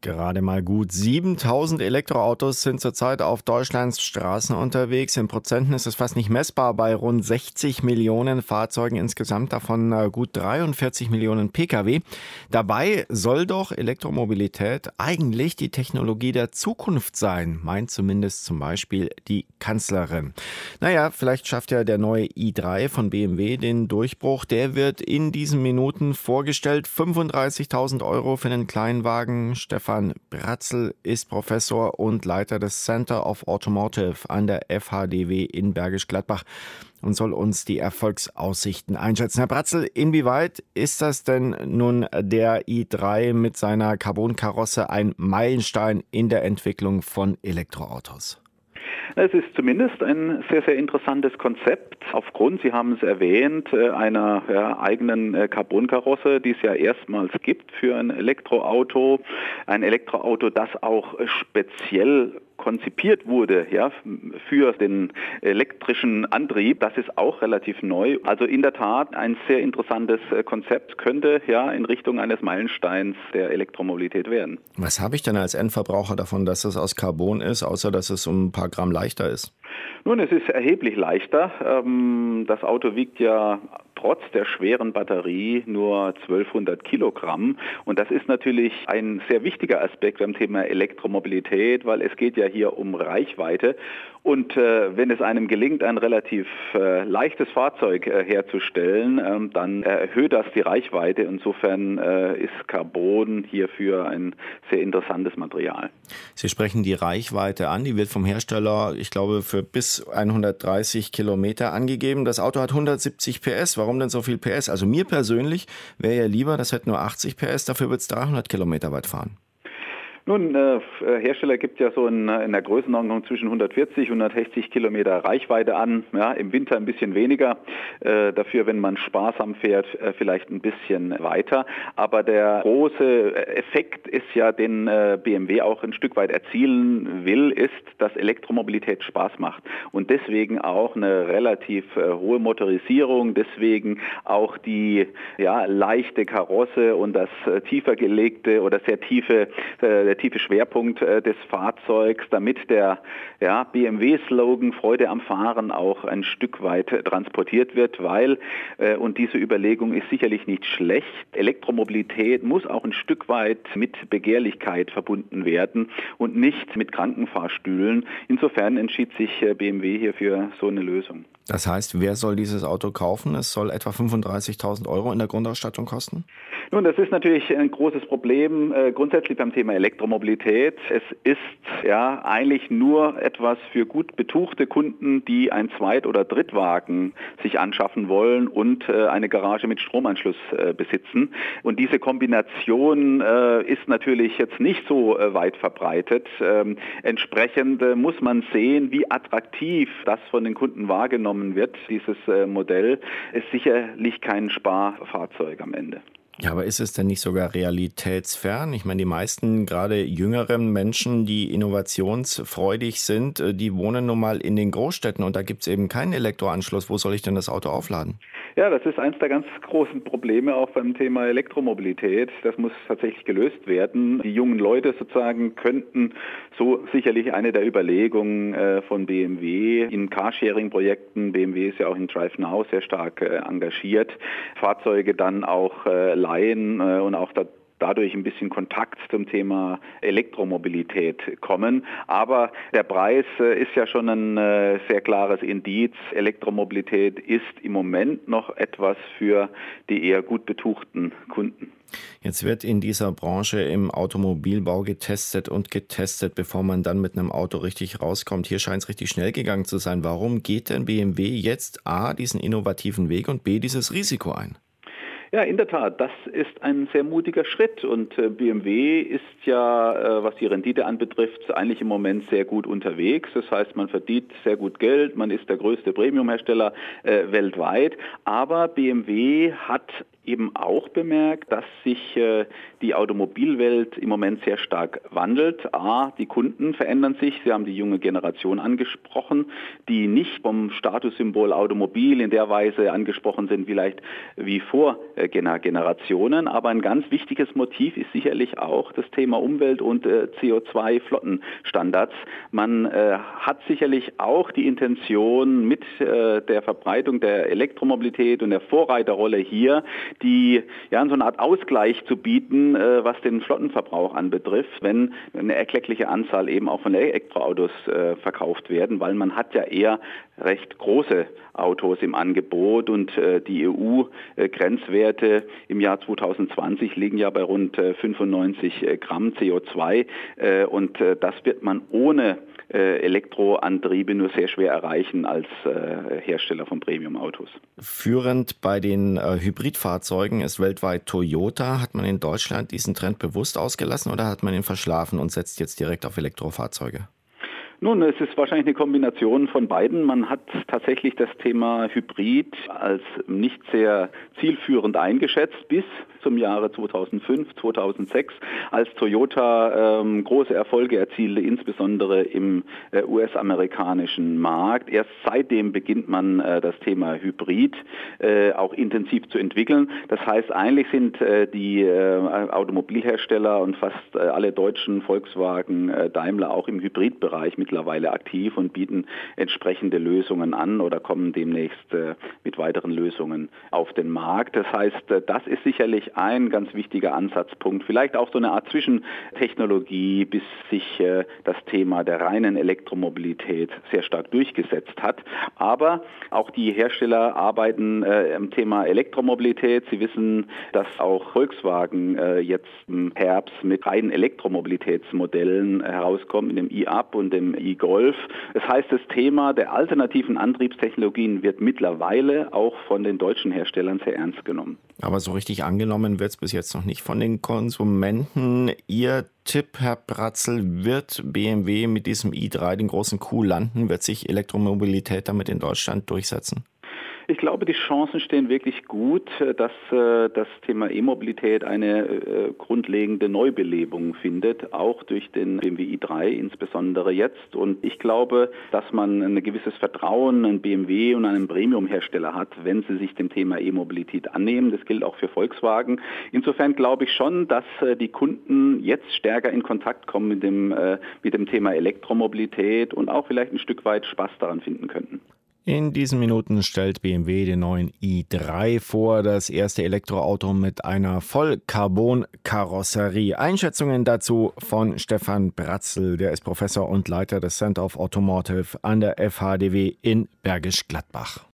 Gerade mal gut 7.000 Elektroautos sind zurzeit auf Deutschlands Straßen unterwegs. In Prozenten ist es fast nicht messbar bei rund 60 Millionen Fahrzeugen insgesamt, davon gut 43 Millionen Pkw. Dabei soll doch Elektromobilität eigentlich die Technologie der Zukunft sein, meint zumindest zum Beispiel die Kanzlerin. Naja, vielleicht schafft ja der neue i3 von BMW den Durchbruch. Der wird in diesen Minuten vorgestellt. 35.000 € für einen Kleinwagen. Stefan Bratzl ist Professor und Leiter des Center of Automotive an der FHDW in Bergisch Gladbach und soll uns die Erfolgsaussichten einschätzen. Herr Bratzl, inwieweit ist das denn nun der i3 mit seiner Carbonkarosse ein Meilenstein in der Entwicklung von Elektroautos? Es ist zumindest ein sehr, sehr interessantes Konzept aufgrund, Sie haben es erwähnt, einer eigenen Carbonkarosse, die es ja erstmals gibt für ein Elektroauto. Ein Elektroauto, das auch speziell konzipiert wurde, für den elektrischen Antrieb. Das ist auch relativ neu. Also in der Tat ein sehr interessantes Konzept, könnte in Richtung eines Meilensteins der Elektromobilität werden. Was habe ich denn als Endverbraucher davon, dass es aus Carbon ist, außer dass es um ein paar Gramm leichter ist? Nun, es ist erheblich leichter. Das Auto wiegt ja trotz der schweren Batterie nur 1200 Kilogramm. Und das ist natürlich ein sehr wichtiger Aspekt beim Thema Elektromobilität, weil es geht ja hier um Reichweite. Und wenn es einem gelingt, ein relativ leichtes Fahrzeug herzustellen, dann erhöht das die Reichweite. Insofern ist Carbon hierfür ein sehr interessantes Material. Sie sprechen die Reichweite an. Die wird vom Hersteller, ich glaube, für bis 130 Kilometer angegeben. Das Auto hat 170 PS. Warum denn so viel PS? Also mir persönlich wäre ja lieber, das hätte nur 80 PS. Dafür wird es 300 Kilometer weit fahren. Nun, Hersteller gibt ja so in der Größenordnung zwischen 140 und 160 Kilometer Reichweite an. Ja, im Winter ein bisschen weniger. Dafür, wenn man sparsam fährt, vielleicht ein bisschen weiter. Aber der große Effekt ist ja, den BMW auch ein Stück weit erzielen will, ist, dass Elektromobilität Spaß macht. Und deswegen auch eine relativ hohe Motorisierung, deswegen auch die leichte Karosse und das tiefer gelegte oder sehr tiefe der tiefe Schwerpunkt des Fahrzeugs, damit der BMW-Slogan Freude am Fahren auch ein Stück weit transportiert wird, weil, und diese Überlegung ist sicherlich nicht schlecht, Elektromobilität muss auch ein Stück weit mit Begehrlichkeit verbunden werden und nicht mit Krankenfahrstühlen. Insofern entschied sich BMW hier für so eine Lösung. Das heißt, wer soll dieses Auto kaufen? Es soll etwa 35.000 € in der Grundausstattung kosten? Nun, das ist natürlich ein großes Problem grundsätzlich beim Thema Elektromobilität. Es ist eigentlich nur etwas für gut betuchte Kunden, die ein Zweit- oder Drittwagen sich anschaffen wollen und eine Garage mit Stromanschluss besitzen. Und diese Kombination ist natürlich jetzt nicht so weit verbreitet. Entsprechend muss man sehen, wie attraktiv das von den Kunden wahrgenommen wird. Dieses Modell ist sicherlich kein Sparfahrzeug am Ende. Ja, aber ist es denn nicht sogar realitätsfern? Ich meine, die meisten, gerade jüngeren Menschen, die innovationsfreudig sind, die wohnen nun mal in den Großstädten und da gibt es eben keinen Elektroanschluss. Wo soll ich denn das Auto aufladen? Ja, das ist eines der ganz großen Probleme auch beim Thema Elektromobilität. Das muss tatsächlich gelöst werden. Die jungen Leute sozusagen könnten so sicherlich eine der Überlegungen von BMW in Carsharing-Projekten. BMW ist ja auch in DriveNow sehr stark engagiert. Fahrzeuge dann auch leihen und auch dadurch ein bisschen Kontakt zum Thema Elektromobilität kommen. Aber der Preis ist ja schon ein sehr klares Indiz. Elektromobilität ist im Moment noch etwas für die eher gut betuchten Kunden. Jetzt wird in dieser Branche im Automobilbau getestet, bevor man dann mit einem Auto richtig rauskommt. Hier scheint es richtig schnell gegangen zu sein. Warum geht denn BMW jetzt A, diesen innovativen Weg und B, dieses Risiko ein? Ja, in der Tat, das ist ein sehr mutiger Schritt und BMW ist ja, was die Rendite anbetrifft, eigentlich im Moment sehr gut unterwegs. Das heißt, man verdient sehr gut Geld, man ist der größte Premium-Hersteller weltweit, aber BMW hat eben auch bemerkt, dass sich die Automobilwelt im Moment sehr stark wandelt. Die Kunden verändern sich. Sie haben die junge Generation angesprochen, die nicht vom Statussymbol Automobil in der Weise angesprochen sind, vielleicht wie Vorgängergenerationen. Aber ein ganz wichtiges Motiv ist sicherlich auch das Thema Umwelt und CO2-Flottenstandards. Man hat sicherlich auch die Intention, mit der Verbreitung der Elektromobilität und der Vorreiterrolle hier, die so eine Art Ausgleich zu bieten, was den Flottenverbrauch anbetrifft, wenn eine erkleckliche Anzahl eben auch von Elektroautos verkauft werden, weil man hat ja eher recht große Autos im Angebot und die EU-Grenzwerte im Jahr 2020 liegen ja bei rund 95 Gramm CO2 und das wird man ohne Elektroantriebe nur sehr schwer erreichen als Hersteller von Premium-Autos. Führend bei den Hybridfahrzeugen ist weltweit Toyota. Hat man in Deutschland diesen Trend bewusst ausgelassen oder hat man ihn verschlafen und setzt jetzt direkt auf Elektrofahrzeuge? Nun, es ist wahrscheinlich eine Kombination von beiden. Man hat tatsächlich das Thema Hybrid als nicht sehr zielführend eingeschätzt bis zum Jahre 2005, 2006, als Toyota große Erfolge erzielte, insbesondere im US-amerikanischen Markt. Erst seitdem beginnt man das Thema Hybrid auch intensiv zu entwickeln. Das heißt, eigentlich sind die Automobilhersteller und fast alle deutschen, Volkswagen, Daimler auch im Hybridbereich mittlerweile aktiv und bieten entsprechende Lösungen an oder kommen demnächst mit weiteren Lösungen auf den Markt. Das heißt, das ist sicherlich ein ganz wichtiger Ansatzpunkt. Vielleicht auch so eine Art Zwischentechnologie, bis sich das Thema der reinen Elektromobilität sehr stark durchgesetzt hat. Aber auch die Hersteller arbeiten am Thema Elektromobilität. Sie wissen, dass auch Volkswagen jetzt im Herbst mit reinen Elektromobilitätsmodellen herauskommt, mit dem e-up und dem e-Golf. Das heißt, das Thema der alternativen Antriebstechnologien wird mittlerweile auch von den deutschen Herstellern sehr ernst genommen. Aber so richtig angenommen wird es bis jetzt noch nicht von den Konsumenten. Ihr Tipp, Herr Bratzl, wird BMW mit diesem i3 den großen Coup landen? Wird sich Elektromobilität damit in Deutschland durchsetzen? Ich glaube, die Chancen stehen wirklich gut, dass das Thema E-Mobilität eine grundlegende Neubelebung findet, auch durch den BMW i3 insbesondere jetzt. Und ich glaube, dass man ein gewisses Vertrauen an BMW und einen Premium-Hersteller hat, wenn sie sich dem Thema E-Mobilität annehmen. Das gilt auch für Volkswagen. Insofern glaube ich schon, dass die Kunden jetzt stärker in Kontakt kommen mit dem Thema Elektromobilität und auch vielleicht ein Stück weit Spaß daran finden könnten. In diesen Minuten stellt BMW den neuen i3 vor, das erste Elektroauto mit einer Vollcarbon-Karosserie. Einschätzungen dazu von Stefan Bratzl, der ist Professor und Leiter des Center of Automotive an der FHDW in Bergisch Gladbach.